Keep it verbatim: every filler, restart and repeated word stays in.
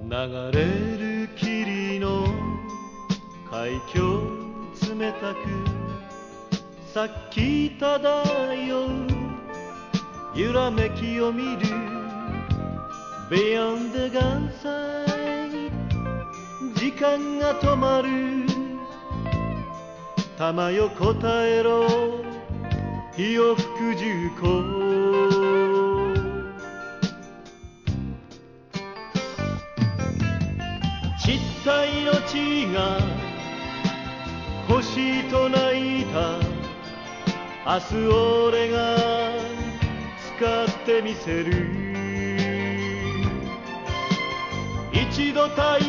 流れる霧の海峡冷たくさっき漂う揺らめきを見る Beyond the gunsight 時間が止まる玉よ答えろ火を吹く銃口散った命が欲しいと泣いた明日俺が使ってみせる一度